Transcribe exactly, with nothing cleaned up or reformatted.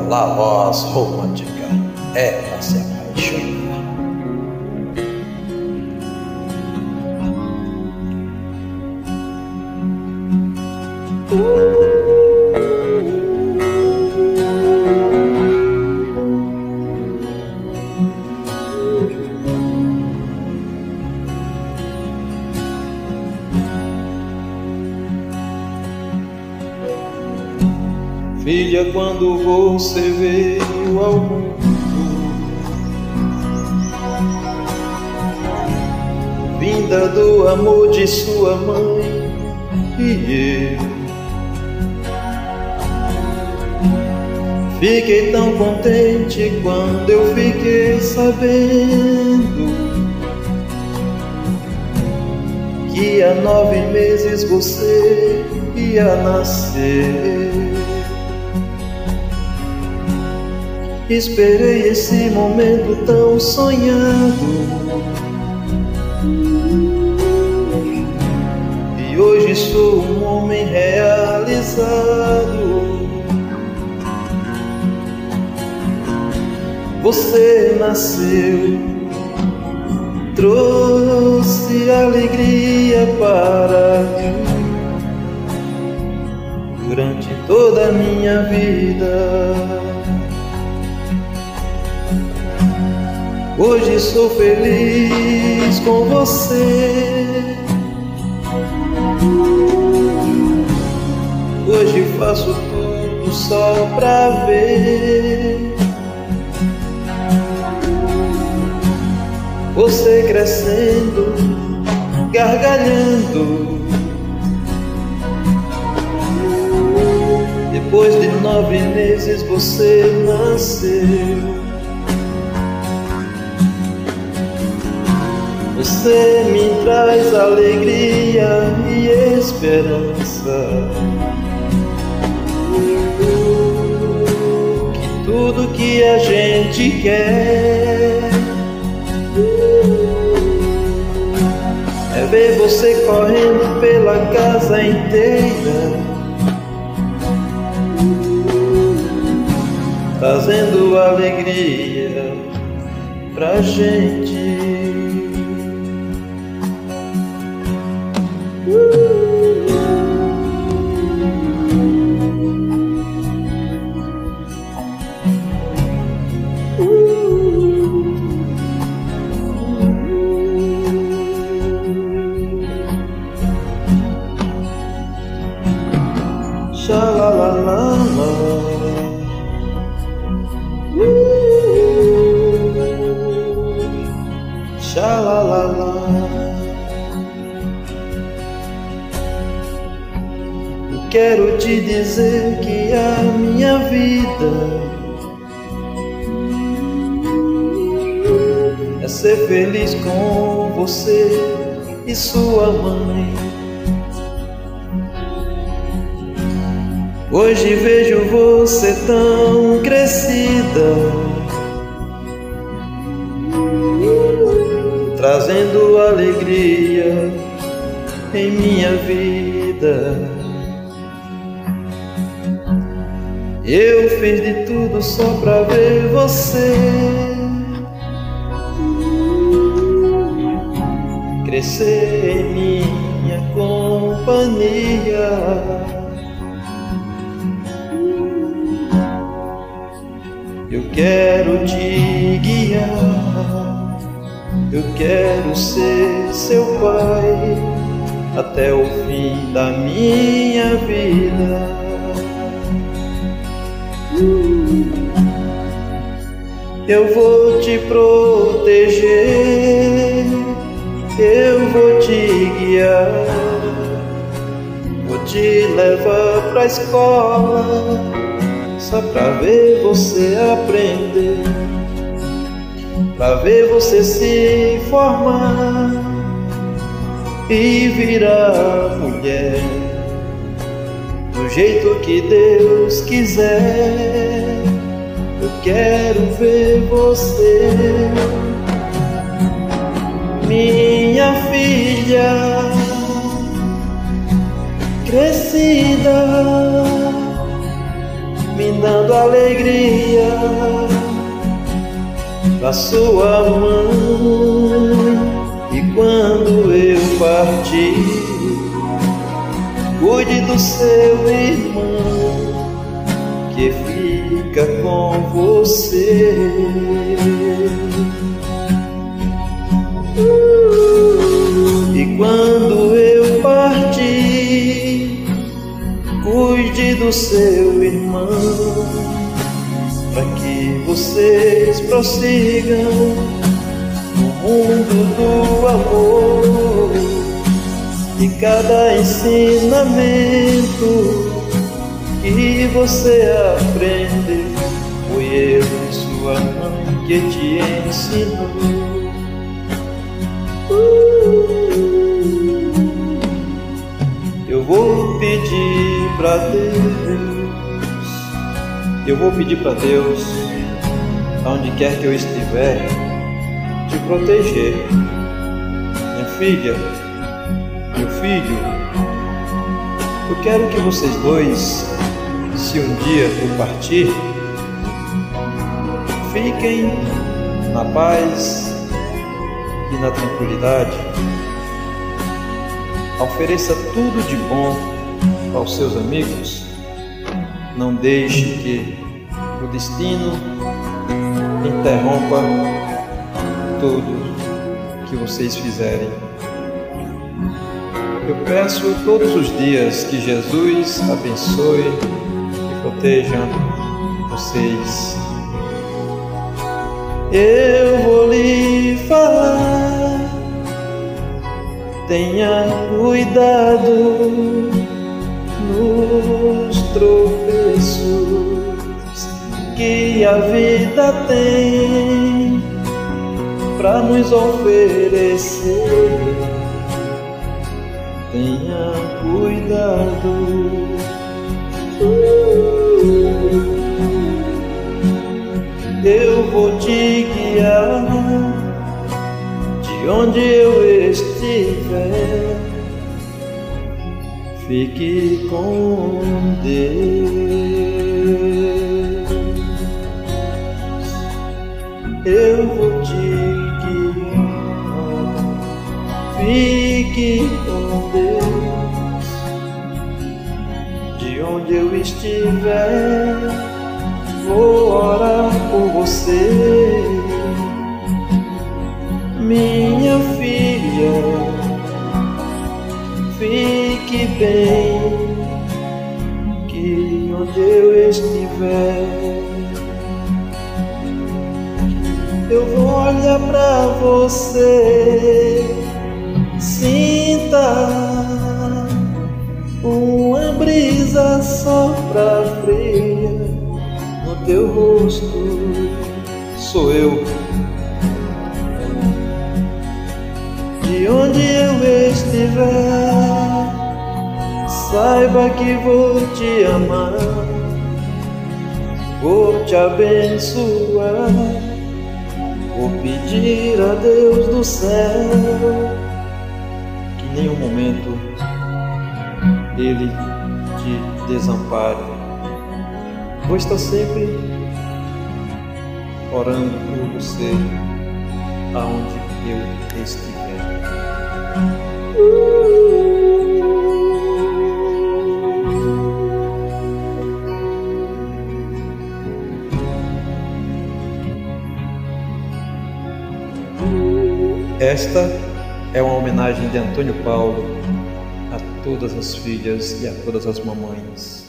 La Voz Romântica é pra se apaixonar. Filha, quando você veio ao mundo, vinda do amor de sua mãe e eu, fiquei tão contente quando eu fiquei sabendo que há nove meses você ia nascer. Esperei esse momento tão sonhado e hoje sou um homem realizado. Você nasceu, trouxe alegria para mim durante toda a minha vida. Hoje sou feliz com você. Hoje faço tudo só pra ver você crescendo, gargalhando. Depois de nove meses você nasceu. Você me traz alegria e esperança, que tudo que a gente quer é ver você correndo pela casa inteira, trazendo alegria pra gente. Sha-la-la-la-la, sha-la-la-la. Quero te dizer que a minha vida é ser feliz com você e sua mãe. Hoje vejo você tão crescida, trazendo alegria em minha vida. Eu fiz de tudo só pra ver você crescer em minha companhia. Eu quero te guiar, eu quero ser seu pai até o fim da minha vida. Eu vou te proteger, eu vou te guiar, vou te levar pra escola só pra ver você aprender, pra ver você se formar e virar mulher do jeito que Deus quiser. Eu quero ver você, minha filha, crescida, brindando alegria da sua mãe. E quando eu partir, cuide do seu irmão que fica com você. E quando eu partir, cuide do seu irmão, para que vocês prossigam no mundo do amor. E cada ensinamento que você aprende foi eu e sua mãe que te ensinou. Eu vou pedir pra Deus, eu vou pedir pra Deus, aonde quer que eu estiver, te proteger. Minha filha, meu filho, eu quero que vocês dois, se um dia eu partir, fiquem na paz e na tranquilidade. Ofereça tudo de bom aos seus amigos. Não deixe que o destino interrompa tudo que vocês fizerem. Eu peço todos os dias que Jesus abençoe e proteja vocês. Eu vou lhe falar, tenha cuidado nos tropeços que a vida tem pra nos oferecer. Tenha cuidado. Eu vou te guiar de onde eu estiver. Fique com Deus. Eu vou te guiar. Fique com Deus. De onde eu estiver, vou orar por você. Minha filha, fique bem, que onde eu estiver, eu vou olhar pra você. Sinta uma brisa sopra fria no teu rosto. Sou eu. De onde eu estiver, saiba que vou te amar, vou te abençoar, vou pedir a Deus do céu que em nenhum momento Ele te desampare. Vou estar sempre orando por você, aonde eu estiver. Esta é uma homenagem de Antônio Paulo a todas as filhas e a todas as mamães.